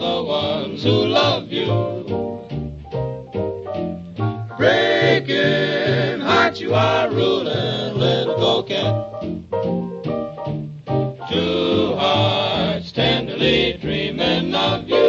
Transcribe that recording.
the ones who love you. Breaking heart you are ruling, little coquette. Two hearts tenderly dreaming of you.